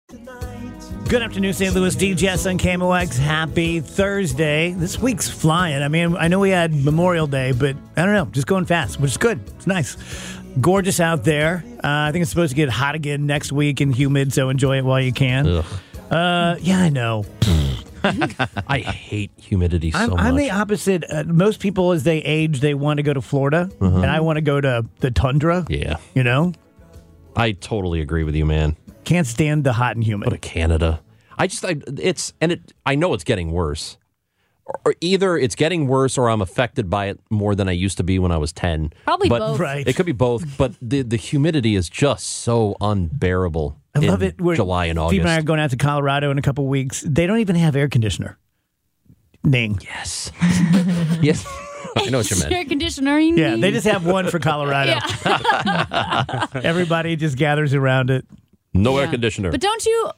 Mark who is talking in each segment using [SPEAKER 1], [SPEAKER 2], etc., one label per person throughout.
[SPEAKER 1] Good afternoon, St. Louis. DJS on KMOX. Happy Thursday. This week's flying. I mean, I know we had Memorial Day, but I don't know, just going fast, which is good. It's nice. Gorgeous out there. I think it's supposed to get hot again next week and humid, so enjoy it while you can. Yeah, I know.
[SPEAKER 2] I hate humidity so much.
[SPEAKER 1] I'm the opposite. Most people, as they age, they want to go to Florida, and I want to go to the tundra.
[SPEAKER 2] Yeah.
[SPEAKER 1] You know?
[SPEAKER 2] I totally agree with you, man.
[SPEAKER 1] Can't stand the hot and humid.
[SPEAKER 2] Go to Canada. I know it's getting worse. Or either it's getting worse or I'm affected by it more than I used to be when I was 10.
[SPEAKER 3] Probably both.
[SPEAKER 1] Right.
[SPEAKER 2] It could be both, but the humidity is just so unbearable.
[SPEAKER 1] I love it.
[SPEAKER 2] July and August.
[SPEAKER 1] Steve and I are going out to Colorado in a couple weeks. They don't even have air conditioner. Ning.
[SPEAKER 2] Yes. Yes. I know what you meant.
[SPEAKER 3] Air conditioner.
[SPEAKER 1] Yeah, they just have one for Colorado. Everybody just gathers around it.
[SPEAKER 2] No air conditioner.
[SPEAKER 3] But don't you?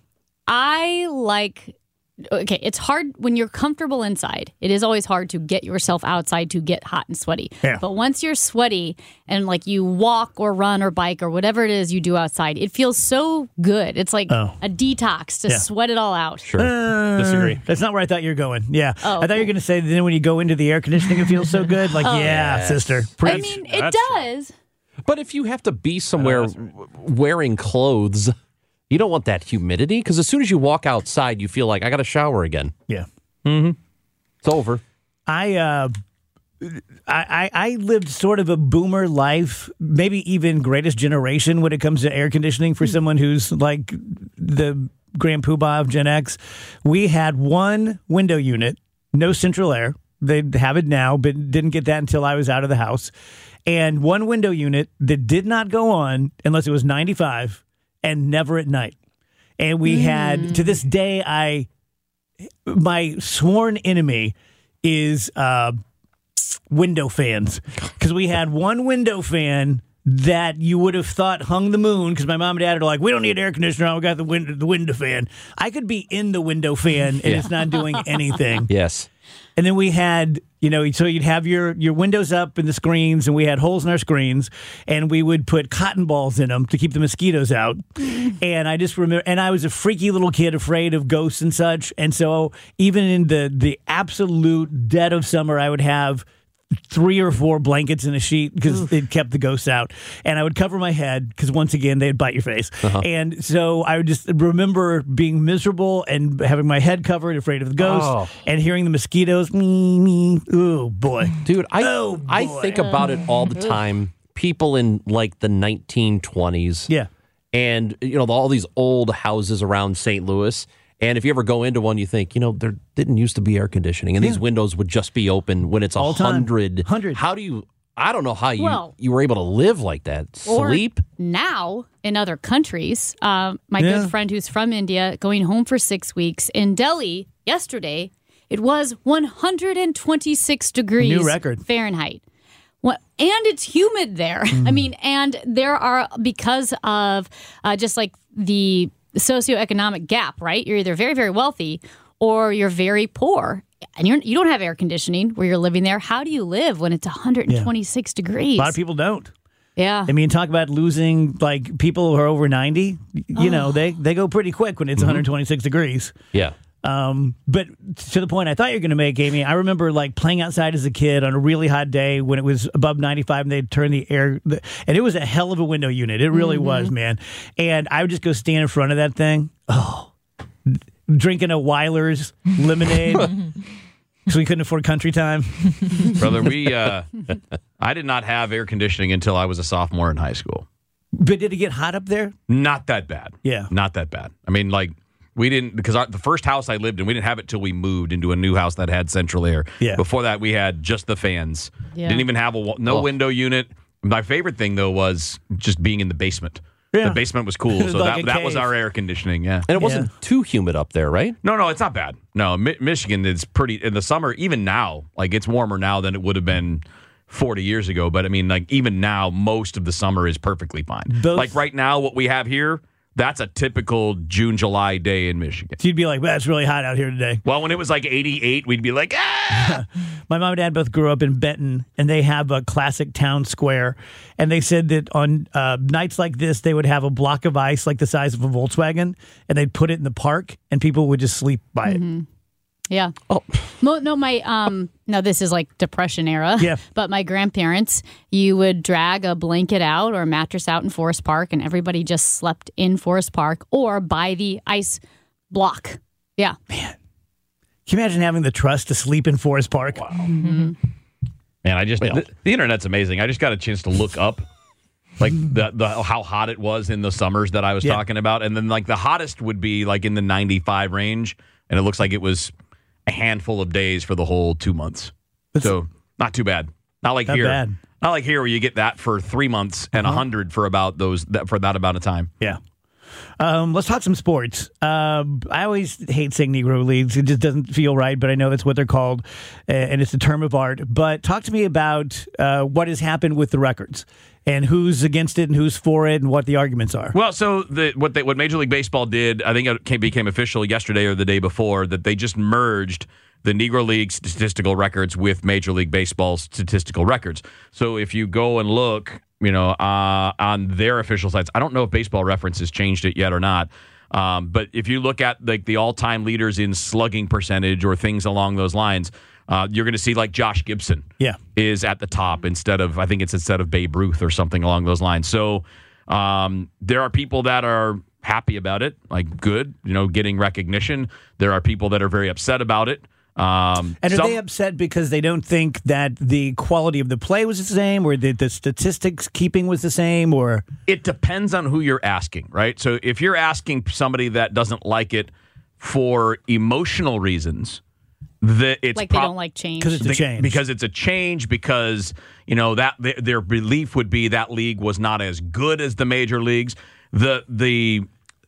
[SPEAKER 3] Okay, it's hard when you're comfortable inside. It is always hard to get yourself outside to get hot and sweaty.
[SPEAKER 1] Yeah.
[SPEAKER 3] But once you're sweaty and like you walk or run or bike or whatever it is you do outside, it feels so good. It's like a detox to sweat it all out.
[SPEAKER 2] Sure.
[SPEAKER 1] Disagree. That's not where I thought you were going. Yeah.
[SPEAKER 3] Oh,
[SPEAKER 1] I thought you were going to say that then when you go into the air conditioning, it feels so good. Like, sister.
[SPEAKER 3] I mean, it does.
[SPEAKER 2] But if you have to be somewhere wearing clothes, you don't want that humidity, because as soon as you walk outside, you feel like, I got to shower again.
[SPEAKER 1] Yeah.
[SPEAKER 2] Mm-hmm. It's over.
[SPEAKER 1] I lived sort of a boomer life, maybe even greatest generation when it comes to air conditioning for someone who's like the Grand Poobah of Gen X. We had one window unit, no central air. They have it now, but didn't get that until I was out of the house. And one window unit that did not go on unless it was 95 and never at night. And we had, to this day, my sworn enemy is window fans. Because we had one window fan that you would have thought hung the moon, because my mom and dad are like, we don't need air conditioner on, we got the window fan. I could be in the window fan and it's not doing anything.
[SPEAKER 2] Yes.
[SPEAKER 1] And then we had, so you'd have your windows up and the screens, and we had holes in our screens, and we would put cotton balls in them to keep the mosquitoes out. And I just remember, and I was a freaky little kid afraid of ghosts and such. And so even in the absolute dead of summer, I would have 3 or 4 blankets in a sheet because it kept the ghosts out. And I would cover my head because, once again, they'd bite your face. And so I would just remember being miserable and having my head covered, afraid of the ghosts, and hearing the mosquitoes. Me. Oh, boy.
[SPEAKER 2] Dude, I think about it all the time. People in like the 1920s.
[SPEAKER 1] Yeah.
[SPEAKER 2] And, all these old houses around St. Louis. And if you ever go into one, you think, there didn't used to be air conditioning, and these windows would just be open when it's 100. How do you? I don't know how you were able to live like that. Sleep?
[SPEAKER 3] Or now, in other countries, my good friend who's from India, going home for 6 weeks, in Delhi yesterday, it was 126 degrees
[SPEAKER 1] New record.
[SPEAKER 3] Fahrenheit. And it's humid there. I mean, and there are, because of just like the socioeconomic gap, right? You're either very, very wealthy or you're very poor, and you don't have air conditioning where you're living there. How do you live when it's 126 degrees?
[SPEAKER 1] A lot of people don't.
[SPEAKER 3] Yeah.
[SPEAKER 1] I mean, talk about losing, like, people who are over 90. They go pretty quick when it's 126 degrees.
[SPEAKER 2] Yeah.
[SPEAKER 1] But to the point I thought you were going to make, Amy, I remember like playing outside as a kid on a really hot day when it was above 95 and they'd turn the air, and it was a hell of a window unit. It really was, man. And I would just go stand in front of that thing. Drinking a Weiler's lemonade because we couldn't afford country time.
[SPEAKER 4] Brother, I did not have air conditioning until I was a sophomore in high school.
[SPEAKER 1] But did it get hot up there?
[SPEAKER 4] Not that bad.
[SPEAKER 1] Yeah.
[SPEAKER 4] Not that bad. I mean, like, we didn't, because the first house I lived in, we didn't have it till we moved into a new house that had central air.
[SPEAKER 1] Yeah.
[SPEAKER 4] Before that, we had just the fans.
[SPEAKER 3] Yeah.
[SPEAKER 4] Didn't even have no window unit. My favorite thing, though, was just being in the basement.
[SPEAKER 1] Yeah.
[SPEAKER 4] The basement was cool, so
[SPEAKER 1] Like a
[SPEAKER 4] that was
[SPEAKER 1] cave.
[SPEAKER 4] our air conditioning, yeah.
[SPEAKER 2] And it wasn't too humid up there, right?
[SPEAKER 4] No, it's not bad. No, Michigan is pretty, in the summer, even now, like, it's warmer now than it would have been 40 years ago. But, I mean, like, even now, most of the summer is perfectly fine. Like, right now, what we have here, That's a typical June, July day in Michigan.
[SPEAKER 1] So you'd be like, well, it's really hot out here today.
[SPEAKER 4] Well, when it was like 88, we'd be like, ah!
[SPEAKER 1] My mom and dad both grew up in Benton, and they have a classic town square. And they said that on nights like this, they would have a block of ice like the size of a Volkswagen, and they'd put it in the park, and people would just sleep by it.
[SPEAKER 3] Yeah.
[SPEAKER 2] Oh.
[SPEAKER 3] No, no, this is like Depression era.
[SPEAKER 1] Yeah.
[SPEAKER 3] But my grandparents, you would drag a blanket out or a mattress out in Forest Park, and everybody just slept in Forest Park or by the ice block. Yeah.
[SPEAKER 1] Man. Can you imagine having the trust to sleep in Forest Park?
[SPEAKER 4] Wow. Man, the internet's amazing. I just got a chance to look up like the how hot it was in the summers that I was talking about. And then like the hottest would be like in the 95 range. And it looks like it was a handful of days for the whole 2 months. So not too bad. Not like here.
[SPEAKER 1] Bad.
[SPEAKER 4] Not like here where you get that for 3 months and 100 for about for that amount of time.
[SPEAKER 1] Yeah. Let's talk some sports. I always hate saying Negro Leagues. It just doesn't feel right, but I know that's what they're called, and it's a term of art. But talk to me about what has happened with the records and who's against it and who's for it and what the arguments are.
[SPEAKER 4] Well, so what Major League Baseball did, I think it became official yesterday or the day before, that they just merged the Negro League statistical records with Major League Baseball's statistical records. So if you go and look, on their official sites, I don't know if Baseball Reference has changed it yet or not. But if you look at like the all-time leaders in slugging percentage or things along those lines, you're going to see like Josh Gibson is at the top instead of Babe Ruth or something along those lines. So there are people that are happy about it, like good, getting recognition. There are people that are very upset about it.
[SPEAKER 1] And are they upset because they don't think that the quality of the play was the same, or the statistics keeping was the same, or?
[SPEAKER 4] It depends on who you're asking, right? So if you're asking somebody that doesn't like it for emotional reasons, it's
[SPEAKER 3] like they don't like change
[SPEAKER 1] because it's a change.
[SPEAKER 4] Because it's a change. Because that their belief would be that league was not as good as the major leagues. The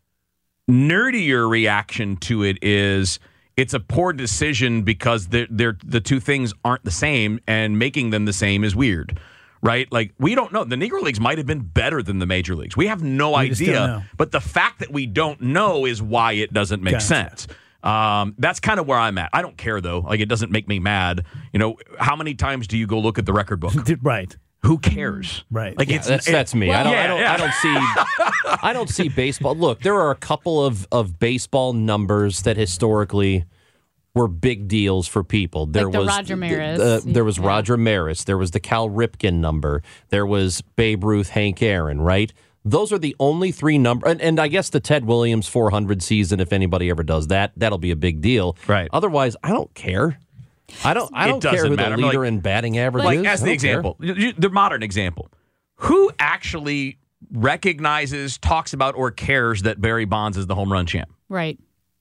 [SPEAKER 4] nerdier reaction to it is, it's a poor decision because the two things aren't the same, and making them the same is weird, right? Like, we don't know. The Negro Leagues might have been better than the Major Leagues. We have no idea. But the fact that we don't know is why it doesn't make sense. That's kind of where I'm at. I don't care, though. Like, it doesn't make me mad. How many times do you go look at the record book?
[SPEAKER 1] Right.
[SPEAKER 4] Who cares?
[SPEAKER 1] Right.
[SPEAKER 4] Like
[SPEAKER 2] that's me.
[SPEAKER 3] Well,
[SPEAKER 2] I don't see baseball. Look, there are a couple of baseball numbers that historically were big deals for people. There was
[SPEAKER 3] Roger Maris.
[SPEAKER 2] There was Roger Maris. There was the Cal Ripken number. There was Babe Ruth, Hank Aaron, right? Those are the only three numbers. And I guess the Ted Williams 400 season, if anybody ever does that, that'll be a big deal.
[SPEAKER 4] Right.
[SPEAKER 2] Otherwise, I don't care. I don't care who the leader in batting average is.
[SPEAKER 4] Like, as the example, the modern example, who actually recognizes, talks about, or cares that Barry Bonds is the home run champ?
[SPEAKER 3] Right.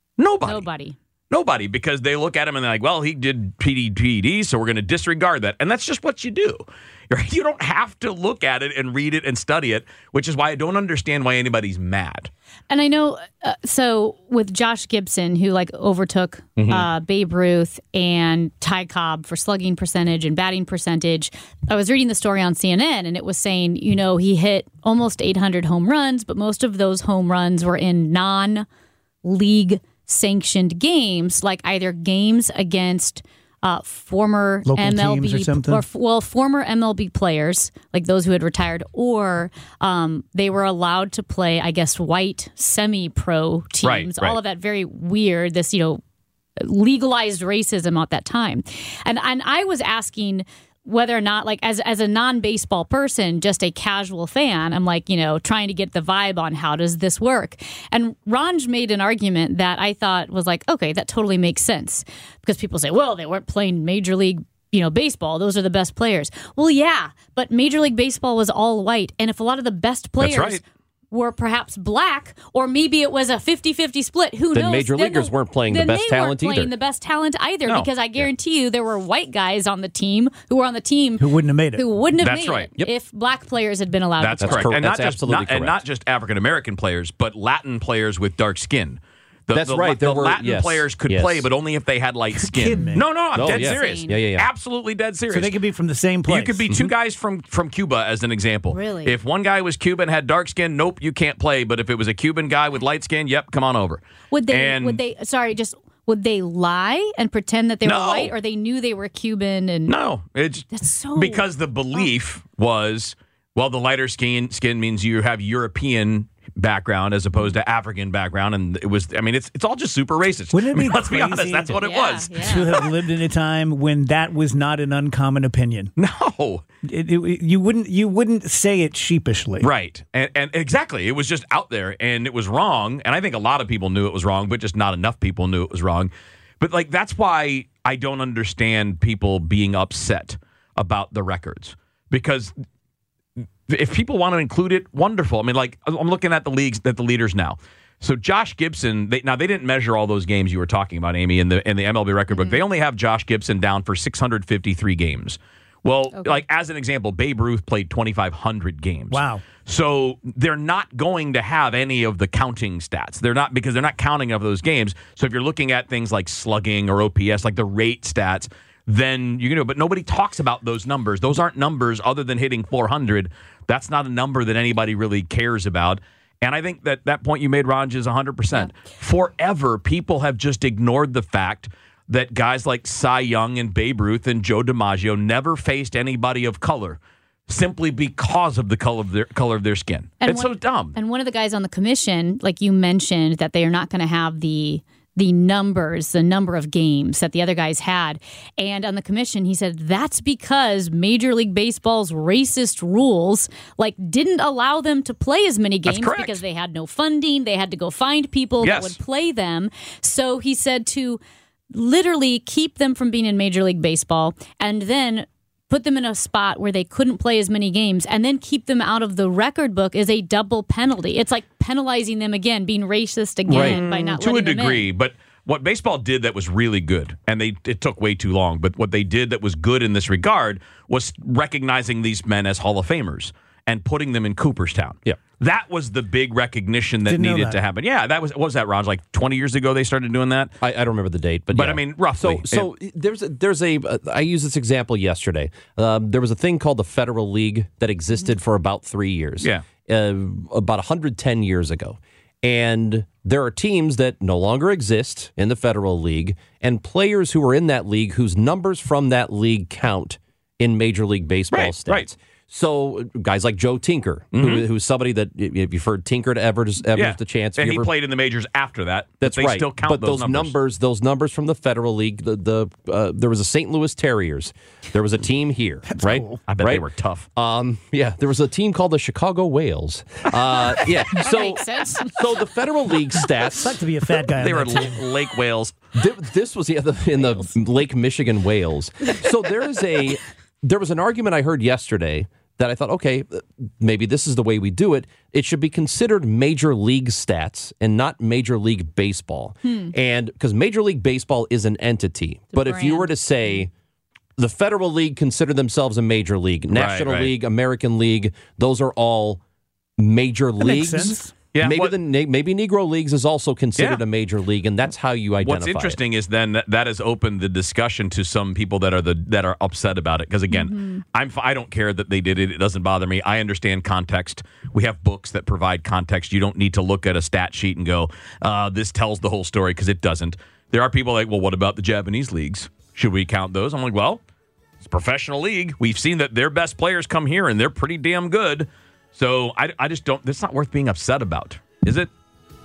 [SPEAKER 4] Nobody, because they look at him and they're like, well, he did PED, so we're going to disregard that. And that's just what you do. Right? You don't have to look at it and read it and study it, which is why I don't understand why anybody's mad.
[SPEAKER 3] And I know, so with Josh Gibson, who overtook Babe Ruth and Ty Cobb for slugging percentage and batting percentage, I was reading the story on CNN, and it was saying, he hit almost 800 home runs, but most of those home runs were in non-league sanctioned games, like either games against former
[SPEAKER 1] local
[SPEAKER 3] MLB
[SPEAKER 1] teams or something?
[SPEAKER 3] Former MLB players, like those who had retired, or they were allowed to play, I guess, white semi-pro teams.
[SPEAKER 4] Right.
[SPEAKER 3] All of that very weird. This legalized racism at that time, and I was asking whether or not, like, as a non-baseball person, just a casual fan, I'm like, trying to get the vibe on how does this work. And Ranj made an argument that I thought was like, okay, that totally makes sense. Because people say, well, they weren't playing Major League, baseball. Those are the best players. Well, yeah, but Major League Baseball was all white. And if a lot of the best players were perhaps black, or maybe it was a 50-50 split. Who knows?
[SPEAKER 2] Then major leaguers weren't playing the best talent either.
[SPEAKER 3] Playing the best talent either, because I guarantee you there were white guys on the team who were on the team
[SPEAKER 1] who wouldn't have made it.
[SPEAKER 3] That's right. If black players had been allowed.
[SPEAKER 4] That's
[SPEAKER 3] to play.
[SPEAKER 4] correct. And
[SPEAKER 2] that's absolutely correct.
[SPEAKER 4] And not just African American players, but Latin players with dark skin.
[SPEAKER 2] That's right.
[SPEAKER 4] The Latin players could play, but only if they had light skin. No, I'm dead serious.
[SPEAKER 2] Yeah.
[SPEAKER 4] Absolutely dead serious.
[SPEAKER 1] So they could be from the same place.
[SPEAKER 4] You could be two guys from Cuba, as an example.
[SPEAKER 3] Really?
[SPEAKER 4] If one guy was Cuban, had dark skin, nope, you can't play. But if it was a Cuban guy with light skin, yep, come on over.
[SPEAKER 3] Would they lie and pretend that they were white, or they knew they were Cuban? And
[SPEAKER 4] that's so because the belief was, well, the lighter skin means you have European background as opposed to African background, and it was. I mean, it's all just super racist.
[SPEAKER 1] Wouldn't it be
[SPEAKER 4] let's be honest, that's what it was.
[SPEAKER 3] Yeah.
[SPEAKER 1] To have lived in a time when that was not an uncommon opinion.
[SPEAKER 4] No,
[SPEAKER 1] you wouldn't say it sheepishly,
[SPEAKER 4] right? And exactly, it was just out there, and it was wrong. And I think a lot of people knew it was wrong, but just not enough people knew it was wrong. But like that's why I don't understand people being upset about the records, because if people want to include it, wonderful. I mean, like I'm looking at the leaders now. So Josh Gibson, they didn't measure all those games you were talking about, Amy, in the MLB record book. They only have Josh Gibson down for 653 games. Well, like as an example, Babe Ruth played 2,500 games.
[SPEAKER 1] Wow.
[SPEAKER 4] So they're not going to have any of the counting stats. Because they're not counting of those games. So if you're looking at things like slugging or OPS, like the rate stats, then you can do it. But nobody talks about those numbers. Those aren't numbers other than hitting 400. That's not a number that anybody really cares about. And I think that point you made, Ranj, is 100%. Yeah. Forever, people have just ignored the fact that guys like Cy Young and Babe Ruth and Joe DiMaggio never faced anybody of color simply because of the color of their skin. It's so dumb.
[SPEAKER 3] And one of the guys on the commission, like you mentioned, that they are not going to have the number of games that the other guys had. And on the commission, he said that's because Major League Baseball's racist rules didn't allow them to play as many games because they had no funding. They had to go find people that would play them. So he said to literally keep them from being in Major League Baseball and then put them in a spot where they couldn't play as many games and then keep them out of the record book is a double penalty. It's like penalizing them again, being racist again by not letting them in.
[SPEAKER 4] To a degree, but what baseball did that was really good, and it took way too long, but what they did that was good in this regard was recognizing these men as Hall of Famers and putting them in Cooperstown. Yeah. That was the big recognition that needed to happen. Yeah, what was that, Ron? Like 20 years ago they started doing that?
[SPEAKER 2] I don't remember the date, but
[SPEAKER 4] yeah. I mean, roughly.
[SPEAKER 2] So I used this example yesterday. There was a thing called the Federal League that existed for about 3 years.
[SPEAKER 4] Yeah.
[SPEAKER 2] About 110 years ago. And there are teams that no longer exist in the Federal League and players who are in that league whose numbers from that league count in Major League Baseball stats. Right. So guys like Joe Tinker, who's somebody that, if you've heard Tinker to Evers the chance.
[SPEAKER 4] And he played in the majors after that.
[SPEAKER 2] That's
[SPEAKER 4] they
[SPEAKER 2] right.
[SPEAKER 4] Still count
[SPEAKER 2] but
[SPEAKER 4] those numbers.
[SPEAKER 2] Those numbers from the Federal League, there was a St. Louis Terriers. There was a team here,
[SPEAKER 1] That's
[SPEAKER 2] right?
[SPEAKER 1] Cool.
[SPEAKER 4] I bet they were tough.
[SPEAKER 2] There was a team called the Chicago Whales.
[SPEAKER 3] That makes sense.
[SPEAKER 2] So the Federal League stats.
[SPEAKER 1] It's like to be a fat guy.
[SPEAKER 4] They were lake whales.
[SPEAKER 2] This was in the Lake Michigan Whales. So there was an argument I heard yesterday that I thought, okay, maybe this is the way we do it. It should be considered Major League stats and not Major League Baseball. And because Major League Baseball is an entity. But if you were to say the Federal League consider themselves a major league, National League, American League, those are all major leagues.
[SPEAKER 1] Makes sense.
[SPEAKER 2] Yeah, maybe Negro Leagues is also considered a major league, and that's how you identify.
[SPEAKER 4] What's interesting is then that has opened the discussion to some people that are upset about it. Because again, I don't care that they did it; it doesn't bother me. I understand context. We have books that provide context. You don't need to look at a stat sheet and go, "This tells the whole story," because it doesn't. There are people like, "Well, what about the Japanese leagues? Should we count those?" I'm like, "Well, it's a professional league. We've seen that their best players come here, and they're pretty damn good." So I just don't. That's not worth being upset about, is it?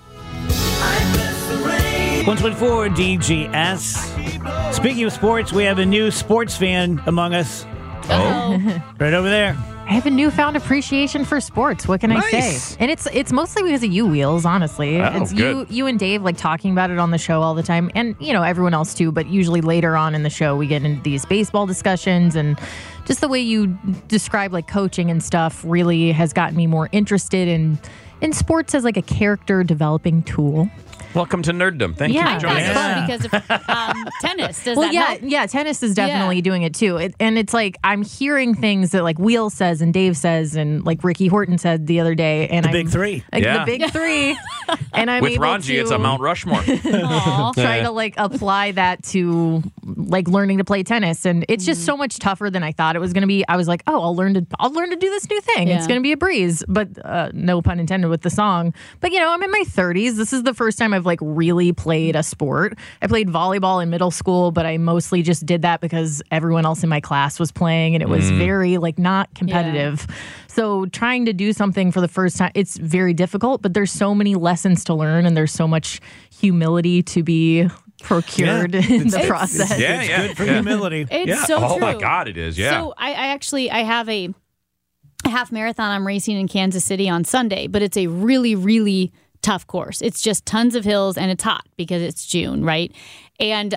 [SPEAKER 1] 124 DGS. Speaking of sports, we have a new sports fan among us.
[SPEAKER 3] Oh,
[SPEAKER 1] right over there.
[SPEAKER 5] I have a newfound appreciation for sports. What can I say? And it's mostly because of you, Wheels, honestly. It's you and Dave talking about it on the show all the time, and everyone else too, but usually later on in the show we get into these baseball discussions, and just the way you describe coaching and stuff really has gotten me more interested in sports as a character developing tool.
[SPEAKER 4] Welcome to nerddom. Thank you
[SPEAKER 3] I
[SPEAKER 4] for
[SPEAKER 3] thought
[SPEAKER 4] joining us.
[SPEAKER 3] fun because of tennis. Does that help?
[SPEAKER 5] Yeah, tennis is definitely doing it too. And it's like I'm hearing things that like Wheel says and Dave says and like Ricky Horton said the other day. And
[SPEAKER 1] the big three.
[SPEAKER 5] Like,
[SPEAKER 4] Yeah.
[SPEAKER 5] The big three. And I'm
[SPEAKER 4] With
[SPEAKER 5] able
[SPEAKER 4] Ranji,
[SPEAKER 5] to
[SPEAKER 4] it's a Mount Rushmore.
[SPEAKER 5] try to like apply that to like learning to play tennis. And it's just so much tougher than I thought it was going to be. I was like, oh, I'll learn to do this new thing. It's going to be a breeze. But no pun intended with the song. But you know, I'm in my 30s. This is the first time I've like really played a sport. I played volleyball in middle school, but I mostly just did that because everyone else in my class was playing and it was very like not competitive. Yeah. So trying to do something for the first time, it's very difficult, but there's so many lessons to learn and there's so much humility to be procured in the process.
[SPEAKER 1] It's good for humility.
[SPEAKER 3] It's so true.
[SPEAKER 4] Oh my God, it is. Yeah.
[SPEAKER 3] So I have a half marathon I'm racing in Kansas City on Sunday, but it's a really, really tough course. It's just tons of hills and it's hot because it's June, right? And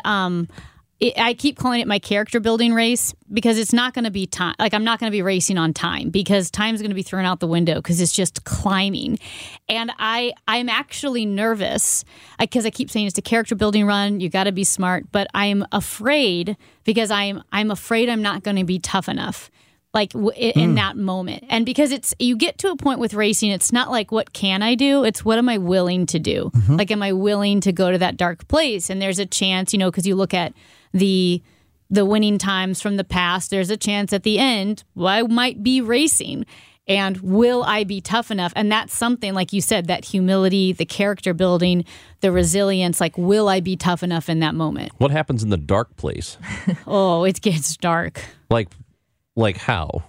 [SPEAKER 3] I keep calling it my character building race because it's not going to be time. Like I'm not going to be racing on time because time's going to be thrown out the window because it's just climbing. And I'm actually nervous because I keep saying it's a character building run. You got to be smart, but I'm afraid because I'm afraid I'm not going to be tough enough. Like in that moment. And because you get to a point with racing, it's not like, what can I do? It's what am I willing to do? Mm-hmm. Like, am I willing to go to that dark place? And there's a chance, because you look at the winning times from the past, there's a chance at the end, I might be racing. And will I be tough enough? And that's something, like you said, that humility, the character building, the resilience, like, will I be tough enough in that moment?
[SPEAKER 2] What happens in the dark place?
[SPEAKER 3] Oh, it gets dark.
[SPEAKER 2] Like how?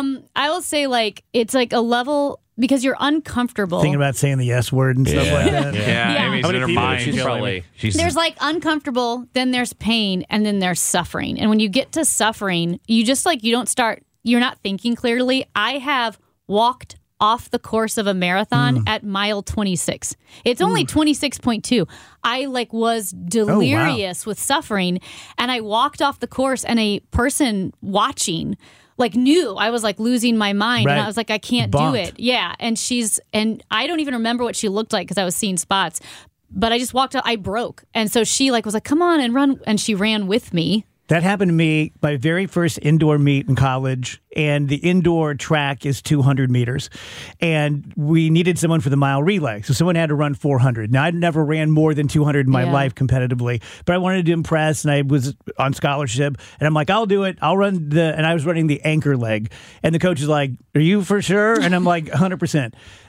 [SPEAKER 3] I will say it's like a level because you're uncomfortable.
[SPEAKER 1] Thinking about saying the S word and stuff like that.
[SPEAKER 4] Yeah. Amy's in her mind.
[SPEAKER 3] There's like uncomfortable, then there's pain, and then there's suffering. And when you get to suffering, you just you're not thinking clearly. I have walked off the course of a marathon at mile 26. It's only 26.2. I was delirious with suffering, and I walked off the course, and a person watching knew I was losing my mind, and I was like, I can't do it. Yeah, and I don't even remember what she looked like because I was seeing spots, but I just walked out. I broke, and so she was like, come on and run, and she ran with me.
[SPEAKER 1] That happened to me my very first indoor meet in college, and the indoor track is 200 meters. And we needed someone for the mile relay, so someone had to run 400. Now, I'd never ran more than 200 in my life competitively, but I wanted to impress, and I was on scholarship, and I'm like, I'll do it. I'll run and I was running the anchor leg, and the coach is like, are you for sure? And I'm like, 100%.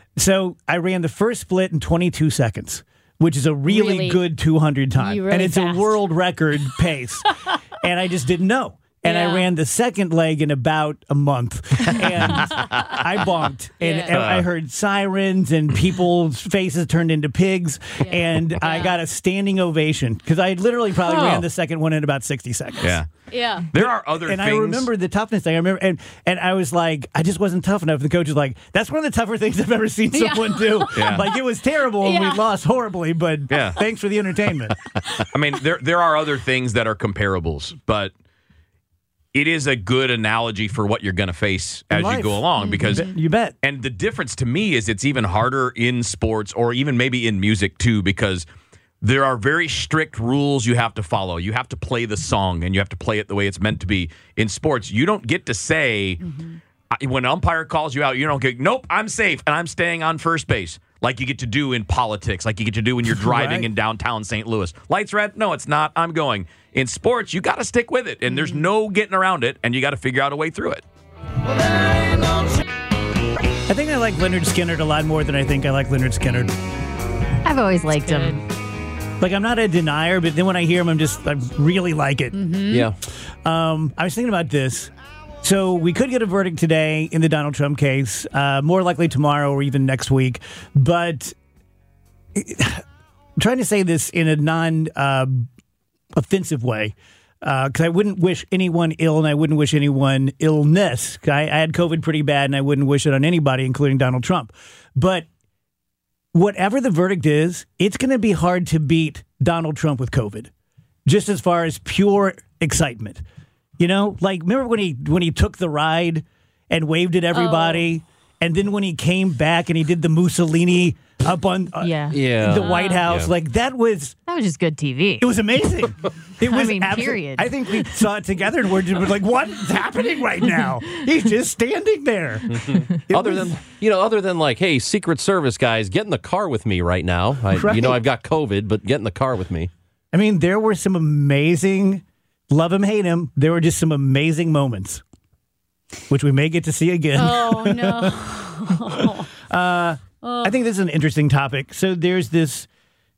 [SPEAKER 1] So I ran the first split in 22 seconds, which is a really good 200 time.
[SPEAKER 3] Really
[SPEAKER 1] and it's
[SPEAKER 3] fast.
[SPEAKER 1] A world record pace. And I just didn't know. And I ran the second leg in about a month. And I bonked. And I heard sirens and people's faces turned into pigs. Yeah. And I got a standing ovation because I literally probably ran the second one in about 60 seconds.
[SPEAKER 4] Yeah.
[SPEAKER 3] Yeah.
[SPEAKER 4] There are other
[SPEAKER 1] things.
[SPEAKER 4] And
[SPEAKER 1] I remember the toughness thing. I remember, and I was like, I just wasn't tough enough. The coach was like, that's one of the tougher things I've ever seen someone do. Yeah. It was terrible and we lost horribly, but thanks for the entertainment.
[SPEAKER 4] I mean, there are other things that are comparables, but it is a good analogy for what you're going to face as you go along because
[SPEAKER 1] you bet.
[SPEAKER 4] And the difference to me is it's even harder in sports or even maybe in music too, because there are very strict rules you have to follow. You have to play the song and you have to play it the way it's meant to be. In sports, you don't get to say when an umpire calls you out, you don't get, nope, I'm safe and I'm staying on first base. Like you get to do in politics, like you get to do when you're driving in downtown St. Louis. Lights red? No, it's not. I'm going. In sports, you got to stick with it, and there's no getting around it, and you got to figure out a way through it.
[SPEAKER 1] I think I like Lynyrd Skynyrd a lot more than I think I like Lynyrd Skynyrd.
[SPEAKER 5] I've always liked him.
[SPEAKER 1] I'm not a denier, but then when I hear him, I really like it.
[SPEAKER 3] Mm-hmm.
[SPEAKER 2] Yeah.
[SPEAKER 1] I was thinking about this. So we could get a verdict today in the Donald Trump case, more likely tomorrow or even next week. But I'm trying to say this in a non-offensive way, because I wouldn't wish anyone ill and I wouldn't wish anyone illness. I had COVID pretty bad and I wouldn't wish it on anybody, including Donald Trump. But whatever the verdict is, it's going to be hard to beat Donald Trump with COVID, just as far as pure excitement. Remember when he took the ride and waved at everybody And then when he came back and he did the Mussolini up on the White House, like that was
[SPEAKER 5] just good TV.
[SPEAKER 1] It was amazing. It was
[SPEAKER 5] period.
[SPEAKER 1] I think we saw it together and we're just like, what's happening right now? He's just standing there.
[SPEAKER 2] Other than like, hey, Secret Service guys, get in the car with me right now. I've got COVID, but get in the car with me.
[SPEAKER 1] I mean, there were some amazing, love him, hate him. There were just some amazing moments, which we may get to see again.
[SPEAKER 3] Oh, no.
[SPEAKER 1] I think this is an interesting topic. So there's this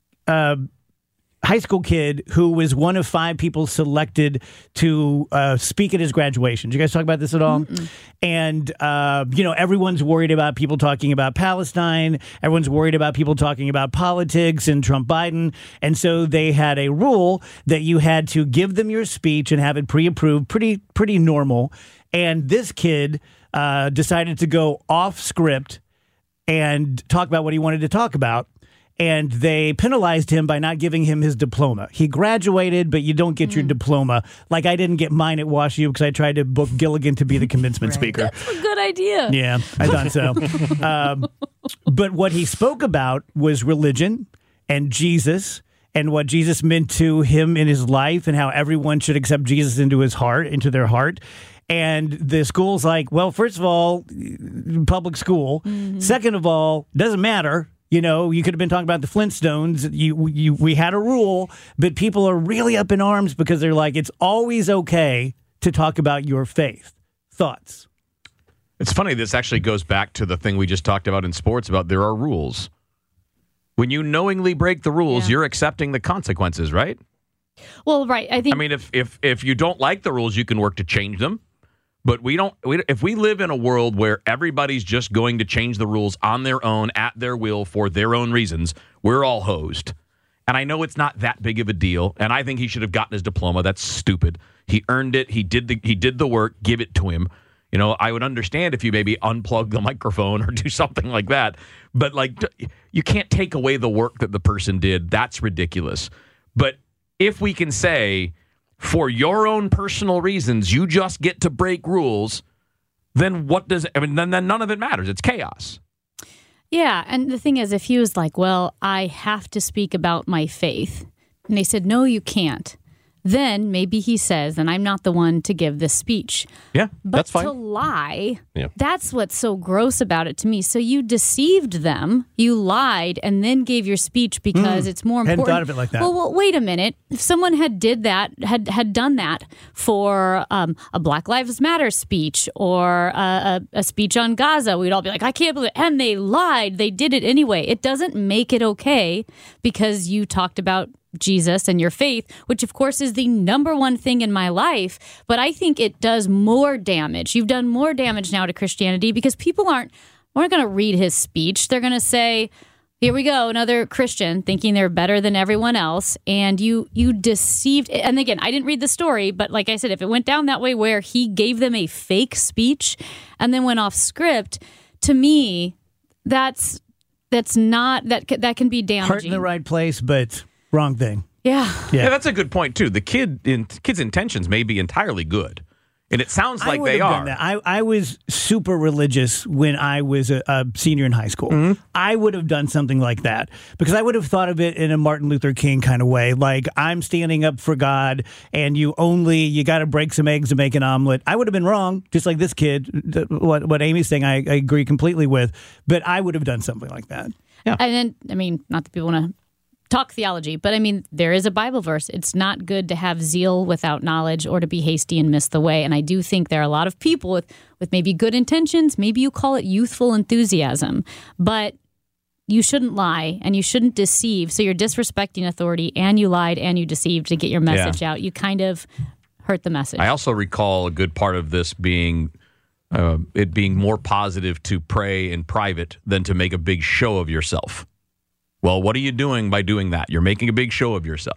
[SPEAKER 1] high school kid who was one of 5 people selected to speak at his graduation. Did you guys talk about this at all? Mm-mm. And, everyone's worried about people talking about Palestine. Everyone's worried about people talking about politics and Trump Biden. And so they had a rule that you had to give them your speech and have it pre-approved, pretty normal. And this kid decided to go off script and talk about what he wanted to talk about. And they penalized him by not giving him his diploma. He graduated, but you don't get your diploma. Like I didn't get mine at WashU because I tried to book Gilligan to be the commencement speaker.
[SPEAKER 3] That's a good idea.
[SPEAKER 1] Yeah, I thought so. But what he spoke about was religion and Jesus and what Jesus meant to him in his life and how everyone should accept Jesus into their heart. And the school's like, well, first of all, public school. Mm-hmm. Second of all, doesn't matter. You could have been talking about the Flintstones. We had a rule, but people are really up in arms because they're like, it's always okay to talk about your faith. Thoughts?
[SPEAKER 4] It's funny. This actually goes back to the thing we just talked about in sports about there are rules. When you knowingly break the rules, you're accepting the consequences, right?
[SPEAKER 3] Well, right. I mean,
[SPEAKER 4] if you don't like the rules, you can work to change them. But if we live in a world where everybody's just going to change the rules on their own, at their will, for their own reasons, we're all hosed. And I know it's not that big of a deal, and I think he should have gotten his diploma. That's stupid. He earned it. He did the work. Give it to him. I would understand if you maybe unplug the microphone or do something like that. But you can't take away the work that the person did. That's ridiculous. But if we can say, for your own personal reasons, you just get to break rules, then then none of it matters. It's chaos.
[SPEAKER 3] Yeah, and the thing is, if he was like, well, I have to speak about my faith, and they said, no, you can't, then maybe he says, then I'm not the one to give this speech.
[SPEAKER 4] Yeah,
[SPEAKER 3] but
[SPEAKER 4] that's fine.
[SPEAKER 3] To lie, that's what's so gross about it to me. So you deceived them, you lied, and then gave your speech because it's more important.
[SPEAKER 1] Hadn't thought of it like that.
[SPEAKER 3] Well, wait a minute. If someone had done that for a Black Lives Matter speech or a speech on Gaza, we'd all be like, I can't believe it. And they lied. They did it anyway. It doesn't make it okay because you talked about Jesus and your faith, which of course is the number one thing in my life, but I think it does more damage. You've done more damage now to Christianity because people aren't going to read his speech. They're going to say, here we go, another Christian thinking they're better than everyone else, and you deceived. And again, I didn't read the story, but like I said, if it went down that way where he gave them a fake speech and then went off script, to me, that can be damaging.
[SPEAKER 1] Heart in the right place, but wrong thing.
[SPEAKER 3] Yeah,
[SPEAKER 4] that's a good point too. The kid's intentions may be entirely good, and it sounds like they are.
[SPEAKER 1] I was super religious when I was a senior in high school. Mm-hmm. I would have done something like that because I would have thought of it in a Martin Luther King kind of way. Like, I'm standing up for God, and you got to break some eggs to make an omelet. I would have been wrong, just like this kid. What Amy's saying, I agree completely with. But I would have done something like that.
[SPEAKER 3] Yeah, and then not that people want to talk theology, but I mean, there is a Bible verse. It's not good to have zeal without knowledge or to be hasty and miss the way. And I do think there are a lot of people with maybe good intentions. Maybe you call it youthful enthusiasm, but you shouldn't lie and you shouldn't deceive. So you're disrespecting authority, and you lied and you deceived to get your message out. You kind of hurt the message.
[SPEAKER 4] I also recall a good part of this being it being more positive to pray in private than to make a big show of yourself. Well, what are you doing by doing that? You're making a big show of yourself.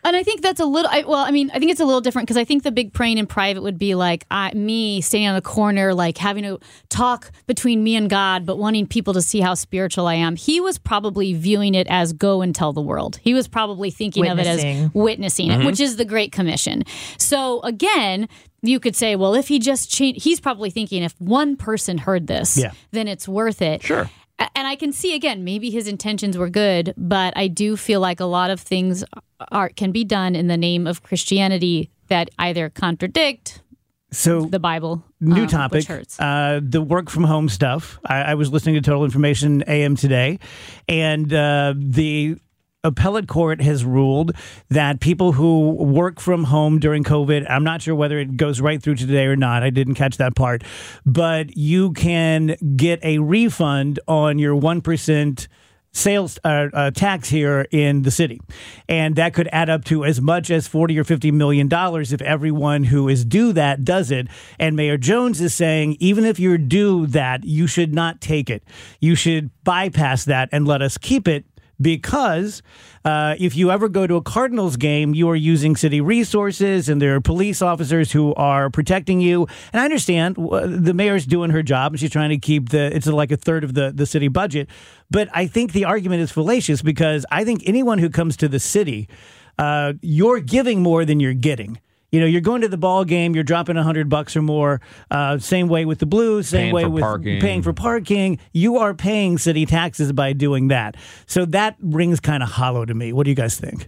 [SPEAKER 3] And I think that's a little, I think it's a little different because I think the big praying in private would be like me standing on the corner, like having to talk between me and God, but wanting people to see how spiritual I am. He was probably viewing it as go and tell the world. He was probably thinking of it as witnessing it, which is the Great Commission. So again, you could say, well, if he just changed, he's probably thinking if one person heard this, then it's worth it.
[SPEAKER 4] Sure.
[SPEAKER 3] And I can see, again, maybe his intentions were good, but I do feel like a lot of things can be done in the name of Christianity that either contradict the Bible.
[SPEAKER 1] New topic, the work from home stuff. I was listening to Total Information AM today, and the appellate court has ruled that people who work from home during COVID, I'm not sure whether it goes right through today or not. I didn't catch that part. But you can get a refund on your 1% sales tax here in the city. And that could add up to as much as $40 or $50 million if everyone who is due that does it. And Mayor Jones is saying, even if you're due that, you should not take it. You should bypass that and let us keep it. Because if you ever go to a Cardinals game, you are using city resources and there are police officers who are protecting you. And I understand the mayor's doing her job and she's trying to keep it's like a third of the city budget. But I think the argument is fallacious because I think anyone who comes to the city, you're giving more than you're getting. You know, you're going to the ball game, you're dropping $100 or more. Same way with the Blues, same way with paying for parking. You are paying city taxes by doing that. So that rings kind of hollow to me. What do you guys think?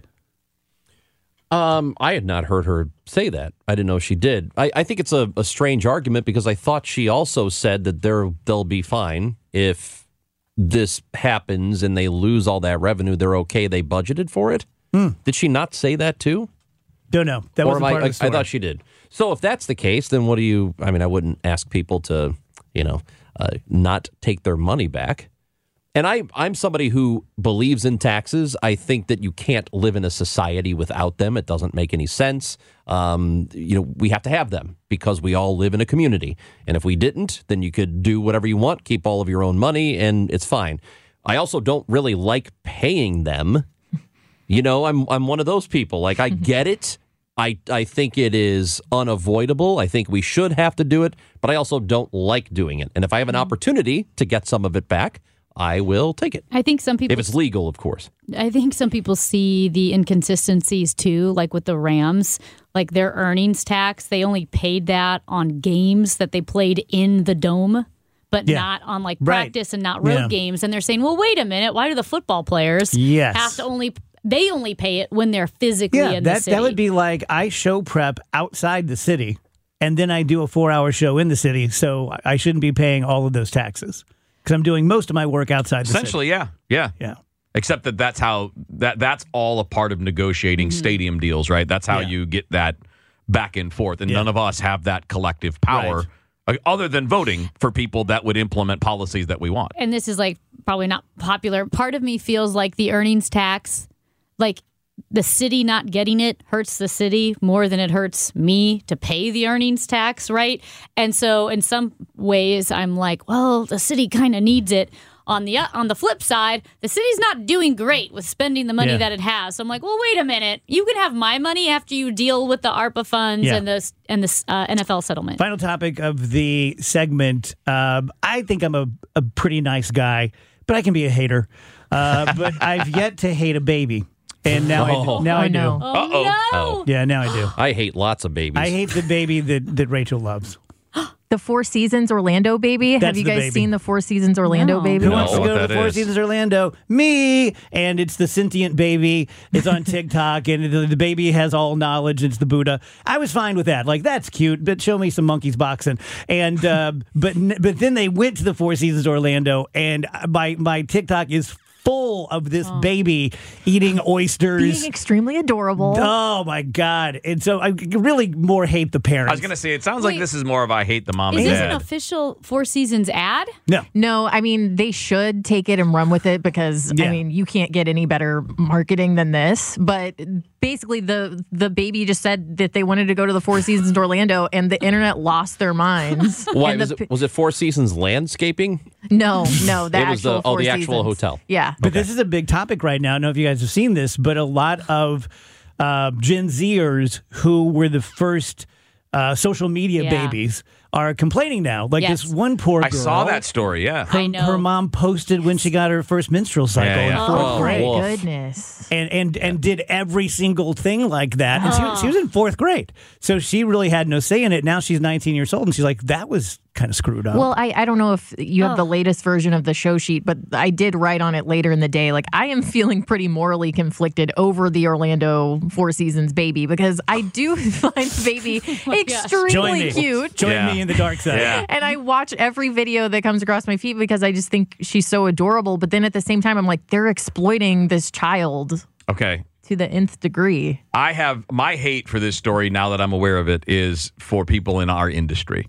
[SPEAKER 2] I had not heard her say that. I didn't know she did. I think it's a strange argument because I thought she also said that they'll be fine if this happens and they lose all that revenue. They're okay. They budgeted for it. Did she not say that too?
[SPEAKER 1] Don't know. That wasn't part of the story.
[SPEAKER 2] I thought she did. So if that's the case, then I wouldn't ask people to, not take their money back. And I'm somebody who believes in taxes. I think that you can't live in a society without them. It doesn't make any sense. We have to have them because we all live in a community. And if we didn't, then you could do whatever you want, keep all of your own money, and it's fine. I also don't really like paying them. I'm one of those people. Like, I get it. I think it is unavoidable. I think we should have to do it, but I also don't like doing it. And if I have an opportunity to get some of it back, I will take it.
[SPEAKER 3] I think some people,
[SPEAKER 2] if it's legal, of course.
[SPEAKER 3] I think some people see the inconsistencies too, like with the Rams, like their earnings tax. They only paid that on games that they played in the dome, but not on like practice and not road games. And they're saying, well, wait a minute. Why do the football players have to they only pay it when they're physically in the city?
[SPEAKER 1] That would be like I show prep outside the city and then I do a 4-hour show in the city. So I shouldn't be paying all of those taxes because I'm doing most of my work outside the city.
[SPEAKER 4] Essentially, yeah. Except that's how that's all a part of negotiating stadium deals, right? That's how you get that back and forth. And none of us have that collective power. Right. Other than voting for people that would implement policies that we want.
[SPEAKER 3] And this is like probably not popular. Part of me feels like the earnings tax, like the city not getting it hurts the city more than it hurts me to pay the earnings tax, right? And so in some ways I'm like, well, the city kind of needs it. On the flip side, the city's not doing great with spending the money that it has. So I'm like, well, wait a minute. You can have my money after you deal with the ARPA funds and the NFL settlement.
[SPEAKER 1] Final topic of the segment. I think I'm a pretty nice guy, but I can be a hater. But I've yet to hate a baby. And now I do.
[SPEAKER 3] Oh, no.
[SPEAKER 1] Yeah, now I do.
[SPEAKER 2] I hate lots of babies.
[SPEAKER 1] I hate the baby that Rachel loves.
[SPEAKER 5] The Four Seasons Orlando baby. Have you guys seen the Four Seasons Orlando baby?
[SPEAKER 1] Who wants to go to the Four Seasons Orlando? Me! And it's the sentient baby. It's on TikTok, and the baby has all knowledge. It's the Buddha. I was fine with that. Like, that's cute, but show me some monkeys boxing. And but then they went to the Four Seasons Orlando, and my TikTok is full of this baby eating oysters.
[SPEAKER 5] Being extremely adorable.
[SPEAKER 1] Oh, my God. And so I really more hate the parents.
[SPEAKER 4] I was going to say, it sounds like this is more of I hate the mom and
[SPEAKER 3] dad. Is this
[SPEAKER 4] an
[SPEAKER 3] official Four Seasons ad?
[SPEAKER 5] No, I mean, they should take it and run with it because, I mean, you can't get any better marketing than this. But basically, the baby just said that they wanted to go to the Four Seasons Orlando, and the internet lost their minds.
[SPEAKER 2] Why? Was it Four Seasons Landscaping?
[SPEAKER 5] No. The
[SPEAKER 2] actual hotel.
[SPEAKER 5] Yeah.
[SPEAKER 1] But this is a big topic right now. I don't know if you guys have seen this, but a lot of Gen Zers who were the first social media babies are complaining now. Like this one poor girl.
[SPEAKER 4] I saw that story, yeah.
[SPEAKER 3] I know.
[SPEAKER 1] Her mom posted when she got her first menstrual cycle in fourth grade.
[SPEAKER 5] Oh, my goodness.
[SPEAKER 1] And did every single thing like that. And she was in fourth grade. So she really had no say in it. Now she's 19 years old, and she's like, that was kind of screwed up.
[SPEAKER 5] Well, I don't know if you have the latest version of the show sheet, but I did write on it later in the day. Like, I am feeling pretty morally conflicted over the Orlando Four Seasons baby, because I do find the baby extremely cute.
[SPEAKER 1] Join me in the dark side.
[SPEAKER 4] Yeah.
[SPEAKER 5] And I watch every video that comes across my feed because I just think she's so adorable. But then at the same time, I'm like, they're exploiting this child
[SPEAKER 4] Okay.
[SPEAKER 5] to the nth degree.
[SPEAKER 4] I have my hate for this story, now that I'm aware of it, is for people in our industry.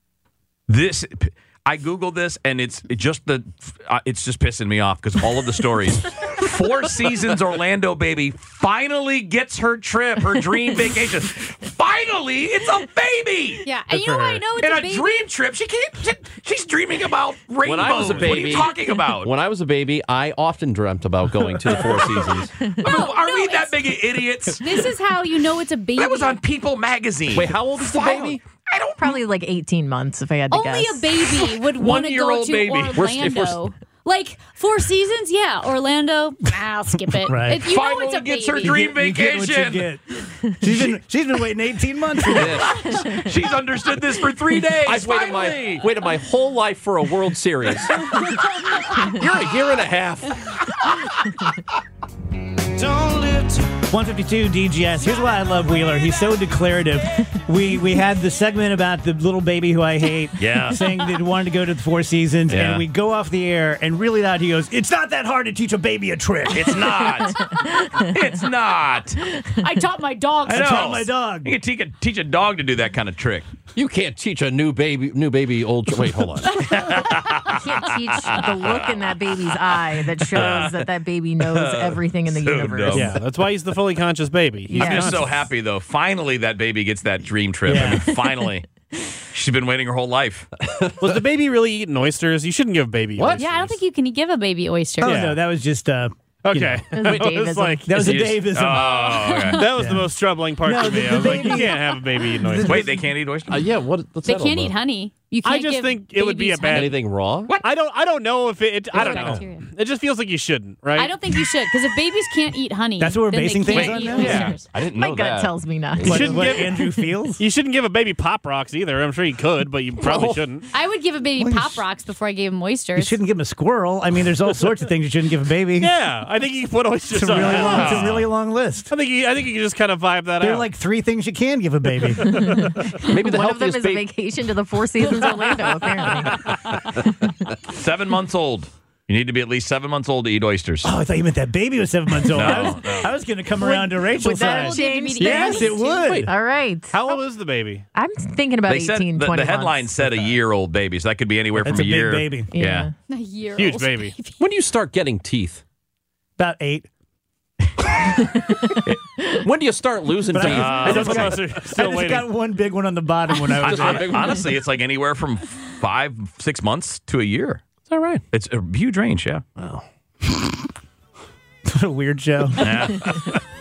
[SPEAKER 4] I Googled this, and it's just pissing me off because all of the stories. Four Seasons Orlando baby finally gets her trip, her dream vacation. Finally, it's a baby.
[SPEAKER 3] Yeah, and you know how I know it's
[SPEAKER 4] and
[SPEAKER 3] a baby?
[SPEAKER 4] dream trip. She's dreaming about rainbows.
[SPEAKER 2] When I was a baby,
[SPEAKER 4] what are you talking about?
[SPEAKER 2] When I was a baby, I often dreamt about going to the Four Seasons.
[SPEAKER 4] Are we that big of idiots?
[SPEAKER 3] This is how you know it's a baby.
[SPEAKER 4] That was on People magazine.
[SPEAKER 2] Wait, how old is the baby?
[SPEAKER 4] I don't.
[SPEAKER 5] Probably like 18 months, if I had to
[SPEAKER 3] Only
[SPEAKER 5] guess.
[SPEAKER 3] a baby would want to go
[SPEAKER 4] 1-year-old
[SPEAKER 3] to
[SPEAKER 4] baby.
[SPEAKER 3] Orlando. Like Four Seasons, yeah. Orlando, I'll skip it.
[SPEAKER 1] Right.
[SPEAKER 3] You know
[SPEAKER 4] Finally
[SPEAKER 3] it's a
[SPEAKER 4] gets
[SPEAKER 3] baby.
[SPEAKER 4] her dream
[SPEAKER 1] You get what you
[SPEAKER 4] vacation.
[SPEAKER 1] get. She's been waiting 18 months for this.
[SPEAKER 4] She's understood this for 3 days.
[SPEAKER 2] I've waited my whole life for a World Series. You're a year and a half.
[SPEAKER 1] 152 DGS. Here's why I love Wheeler. He's so declarative. We had the segment about the little baby who I hate, saying that he wanted to go to the Four Seasons, and we go off the air, and really loud he goes, "It's not that hard to teach a baby a trick."
[SPEAKER 4] It's not. It's not.
[SPEAKER 3] I taught my dog.
[SPEAKER 1] I taught my dog.
[SPEAKER 4] You can teach a dog to do that kind of trick.
[SPEAKER 2] You can't teach a new baby old. Wait, hold on.
[SPEAKER 5] You can't teach the look in that baby's eye that shows that baby knows everything in the universe.
[SPEAKER 4] dumb.
[SPEAKER 6] Yeah, that's why he's the fully conscious baby. He's
[SPEAKER 4] I'm just so
[SPEAKER 6] conscious.
[SPEAKER 4] happy, though. Finally, that baby gets that dream trip.
[SPEAKER 1] Yeah.
[SPEAKER 4] I mean, finally. She's been waiting her whole life.
[SPEAKER 6] Was the baby really eating oysters? You shouldn't give a baby
[SPEAKER 2] What?
[SPEAKER 6] oysters.
[SPEAKER 3] Yeah, I don't think you can give a baby oysters.
[SPEAKER 1] Oh,
[SPEAKER 6] Yeah.
[SPEAKER 1] no, that was just...
[SPEAKER 6] Okay.
[SPEAKER 5] It was a
[SPEAKER 6] It was
[SPEAKER 5] Davism.
[SPEAKER 6] like,
[SPEAKER 1] that was a
[SPEAKER 4] You just-
[SPEAKER 1] Davism.
[SPEAKER 4] Oh, okay.
[SPEAKER 6] that was the most troubling part
[SPEAKER 1] No,
[SPEAKER 6] for me.
[SPEAKER 1] the
[SPEAKER 6] I was like, you
[SPEAKER 1] baby-
[SPEAKER 6] can't have a baby eating oysters.
[SPEAKER 4] Wait, they can't eat oysters?
[SPEAKER 2] Yeah, what's
[SPEAKER 3] They
[SPEAKER 2] that
[SPEAKER 3] can't
[SPEAKER 2] all
[SPEAKER 3] eat
[SPEAKER 2] about?
[SPEAKER 3] honey. You can't
[SPEAKER 6] I just
[SPEAKER 3] give
[SPEAKER 6] think it would be
[SPEAKER 3] babies
[SPEAKER 6] a bad-
[SPEAKER 3] honey.
[SPEAKER 2] Anything raw?
[SPEAKER 6] I don't know if it I don't know.
[SPEAKER 3] bacteria.
[SPEAKER 6] It just feels like you shouldn't, right?
[SPEAKER 3] I don't think you should, because if babies can't eat honey,
[SPEAKER 1] That's what we're
[SPEAKER 3] then they
[SPEAKER 1] basing things
[SPEAKER 3] can't
[SPEAKER 1] on
[SPEAKER 3] eat
[SPEAKER 1] now?
[SPEAKER 6] Yeah.
[SPEAKER 3] oysters.
[SPEAKER 2] I didn't
[SPEAKER 5] My
[SPEAKER 2] know
[SPEAKER 5] gut
[SPEAKER 2] that.
[SPEAKER 5] tells me not.
[SPEAKER 6] You shouldn't
[SPEAKER 1] what
[SPEAKER 6] give
[SPEAKER 1] Andrew feels?
[SPEAKER 6] You shouldn't give a baby Pop Rocks either. I'm sure you could, but you probably shouldn't.
[SPEAKER 3] I would give a baby Pop Rocks before I gave him oysters.
[SPEAKER 1] You shouldn't give him a squirrel. I mean, there's all sorts of things you shouldn't give a baby.
[SPEAKER 6] Yeah, I think you can put oysters
[SPEAKER 1] It's a
[SPEAKER 6] on.
[SPEAKER 1] really
[SPEAKER 6] that.
[SPEAKER 1] long, it's a really long list.
[SPEAKER 6] I think you can just kind of vibe that
[SPEAKER 1] There are
[SPEAKER 6] out.
[SPEAKER 1] like 3 things you can give a baby.
[SPEAKER 2] Maybe the
[SPEAKER 5] One of them
[SPEAKER 2] healthiest
[SPEAKER 5] is a
[SPEAKER 2] baby.
[SPEAKER 5] vacation to the Four Seasons Orlando, apparently.
[SPEAKER 4] 7 months old. You need to be at least 7 months old to eat oysters.
[SPEAKER 1] Oh, I thought you meant that baby was 7 months old.
[SPEAKER 4] No,
[SPEAKER 1] I was going to come around to Rachel's
[SPEAKER 5] would that
[SPEAKER 1] side.
[SPEAKER 5] change
[SPEAKER 1] Yes, it would.
[SPEAKER 2] Wait.
[SPEAKER 5] All right.
[SPEAKER 6] How old is the baby?
[SPEAKER 5] I'm thinking about
[SPEAKER 4] They
[SPEAKER 5] 18,
[SPEAKER 4] said
[SPEAKER 5] 20
[SPEAKER 4] the headline
[SPEAKER 5] months.
[SPEAKER 4] said a year-old baby, so that could be anywhere
[SPEAKER 1] That's
[SPEAKER 4] from
[SPEAKER 1] a
[SPEAKER 4] a year.
[SPEAKER 1] big baby.
[SPEAKER 4] Yeah.
[SPEAKER 3] A year
[SPEAKER 6] Huge
[SPEAKER 3] old
[SPEAKER 6] baby.
[SPEAKER 2] When do you start getting teeth?
[SPEAKER 1] About 8.
[SPEAKER 2] When do you start losing teeth?
[SPEAKER 1] I just
[SPEAKER 6] Some
[SPEAKER 1] got,
[SPEAKER 6] of us are
[SPEAKER 1] I
[SPEAKER 6] still
[SPEAKER 1] just
[SPEAKER 6] waiting.
[SPEAKER 1] got one big one on the bottom when I was
[SPEAKER 2] Just one
[SPEAKER 1] 8.
[SPEAKER 2] big one.
[SPEAKER 4] Honestly, it's like anywhere from 5-6 months to a year.
[SPEAKER 2] All right.
[SPEAKER 4] It's a huge range, yeah.
[SPEAKER 2] Wow.
[SPEAKER 1] What a weird show.
[SPEAKER 4] Yeah.